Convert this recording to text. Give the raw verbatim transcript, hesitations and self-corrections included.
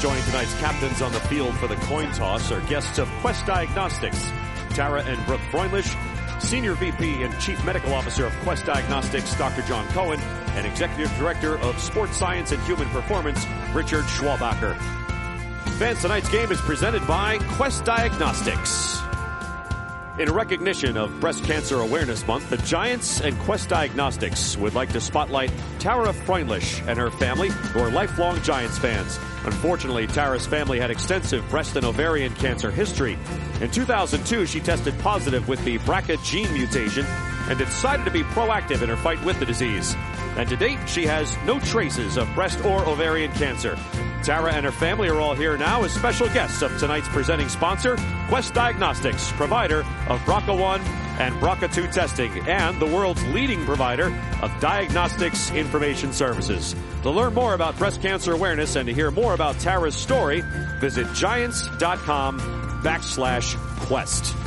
Joining tonight's captains on the field for the coin toss are guests of Quest Diagnostics, Tara and Brooke Freundlich, Senior V P and Chief Medical Officer of Quest Diagnostics, Doctor John Cohen, and Executive Director of Sports Science and Human Performance, Richard Schwabacher. Fans, tonight's game is presented by Quest Diagnostics. In recognition of Breast Cancer Awareness Month, the Giants and Quest Diagnostics would like to spotlight Tara Freundlich and her family, who are lifelong Giants fans. Unfortunately, Tara's family had extensive breast and ovarian cancer history. In two thousand two, she tested positive with the B R C A gene mutation and decided to be proactive in her fight with the disease. And to date, she has no traces of breast or ovarian cancer. Tara and her family are all here now as special guests of tonight's presenting sponsor, Quest Diagnostics, provider of B R C A one and B R C A two testing, and the world's leading provider of diagnostics information services. To learn more about breast cancer awareness and to hear more about Tara's story, visit giants.com backslash quest.